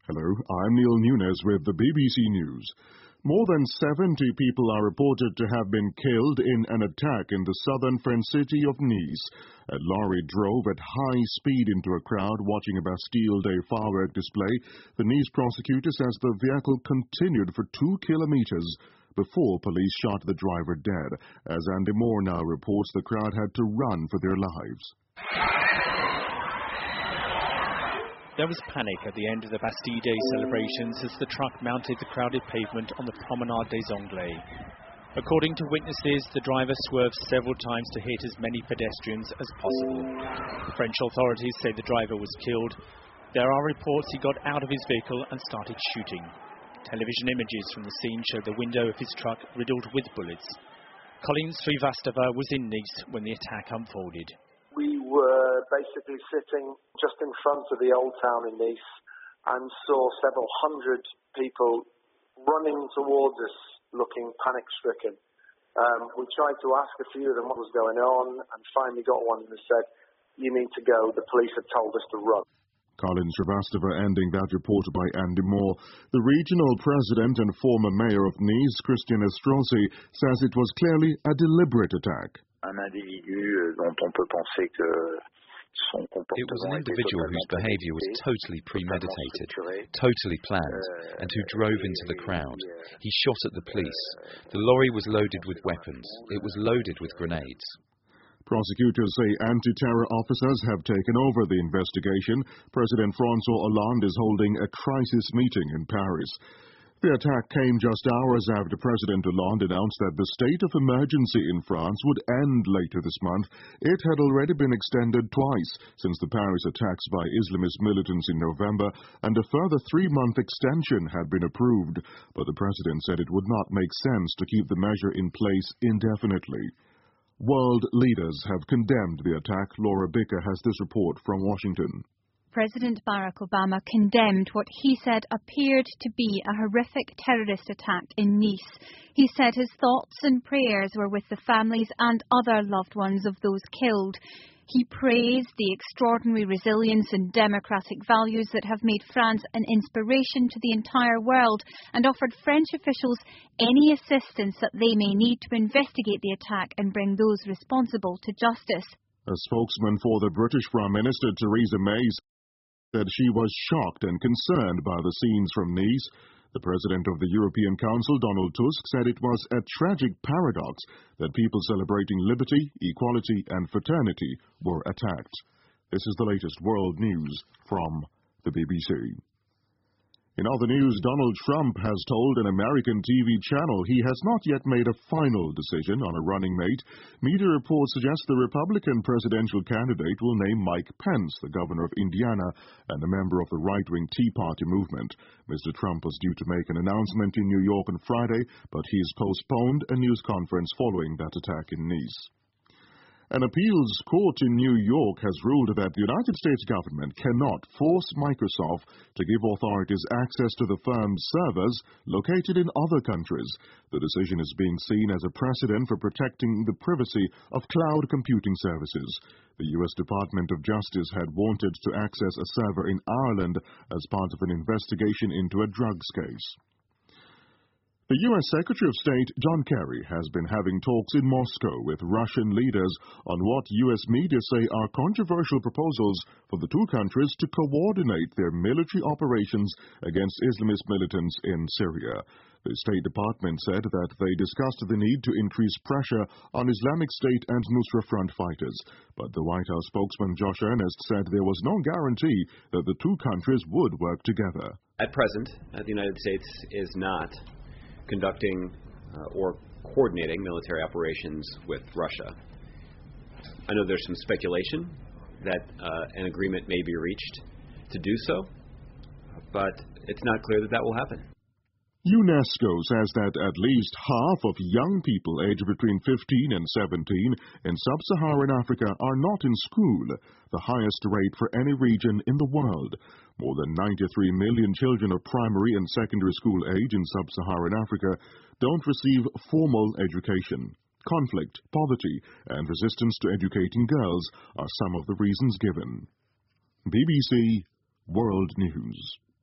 Hello, I'm Neil Nunes with the BBC News. More than 70 people are reported to have been killed in an attack in the southern French city of Nice. A lorry drove at high speed into a crowd watching a Bastille Day firework display. The Nice prosecutor says the vehicle continued for 2 kilometers before police shot the driver dead. As Andy Moore now reports, the crowd had to run for their lives. There was panic at the end of the Bastille Day celebrations as the truck mounted the crowded pavement on the Promenade des Anglais. According to witnesses, the driver swerved several times to hit as many pedestrians as possible. French authorities say the driver was killed. There are reports he got out of his vehicle and started shooting. Television images from the scene show the window of his truck riddled with bullets. Colin Srivastava was in Nice when the attack unfolded. We were basically sitting just in front of the old town in Nice and saw several hundred people running towards us looking panic-stricken. We tried to ask a few of them what was going on and finally got one who said, "You need to go, the police have told us to run." Colin Srivastava ending that report by Andy Moore. The regional president and former mayor of Nice, Christian Estrosi, says it was clearly a deliberate attack. It was an individual whose behaviour was totally premeditated, totally planned, and who drove into the crowd. He shot at the police. The lorry was loaded with weapons. It was loaded with grenades. Prosecutors say anti-terror officers have taken over the investigation. President François Hollande is holding a crisis meeting in Paris. The attack came just hours after President Hollande announced that the state of emergency in France would end later this month. It had already been extended twice since the Paris attacks by Islamist militants in November, and a further 3-month extension had been approved. But the president said it would not make sense to keep the measure in place indefinitely. World leaders have condemned the attack. Laura Bicker has this report from Washington. President Barack Obama condemned what he said appeared to be a horrific terrorist attack in Nice. He said his thoughts and prayers were with the families and other loved ones of those killed. He praised the extraordinary resilience and democratic values that have made France an inspiration to the entire world and offered French officials any assistance that they may need to investigate the attack and bring those responsible to justice. A spokesman for the British Prime Minister, Theresa May, said she was shocked and concerned by the scenes from Nice. The president of the European Council, Donald Tusk, said it was a tragic paradox that people celebrating liberty, equality and fraternity were attacked. This is the latest world news from the BBC. In other news, Donald Trump has told an American TV channel he has not yet made a final decision on a running mate. Media reports suggest the Republican presidential candidate will name Mike Pence, the governor of Indiana and a member of the right-wing Tea Party movement. Mr. Trump was due to make an announcement in New York on Friday, but he has postponed a news conference following that attack in Nice. An appeals court in New York has ruled that the United States government cannot force Microsoft to give authorities access to the firm's servers located in other countries. The decision is being seen as a precedent for protecting the privacy of cloud computing services. The U.S. Department of Justice had wanted to access a server in Ireland as part of an investigation into a drugs case. The U.S. Secretary of State John Kerry has been having talks in Moscow with Russian leaders on what U.S. media say are controversial proposals for the two countries to coordinate their military operations against Islamist militants in Syria. The State Department said that they discussed the need to increase pressure on Islamic State and Nusra Front fighters. But the White House spokesman Josh Earnest said there was no guarantee that the two countries would work together. At present, the United States is not conducting or coordinating military operations with Russia. I know there's some speculation that an agreement may be reached to do so, but it's not clear that that will happen. UNESCO says that at least half of young people aged between 15 and 17 in sub-Saharan Africa are not in school, the highest rate for any region in the world. More than 93 million children of primary and secondary school age in sub-Saharan Africa don't receive formal education. Conflict, poverty, and resistance to educating girls are some of the reasons given. BBC World News.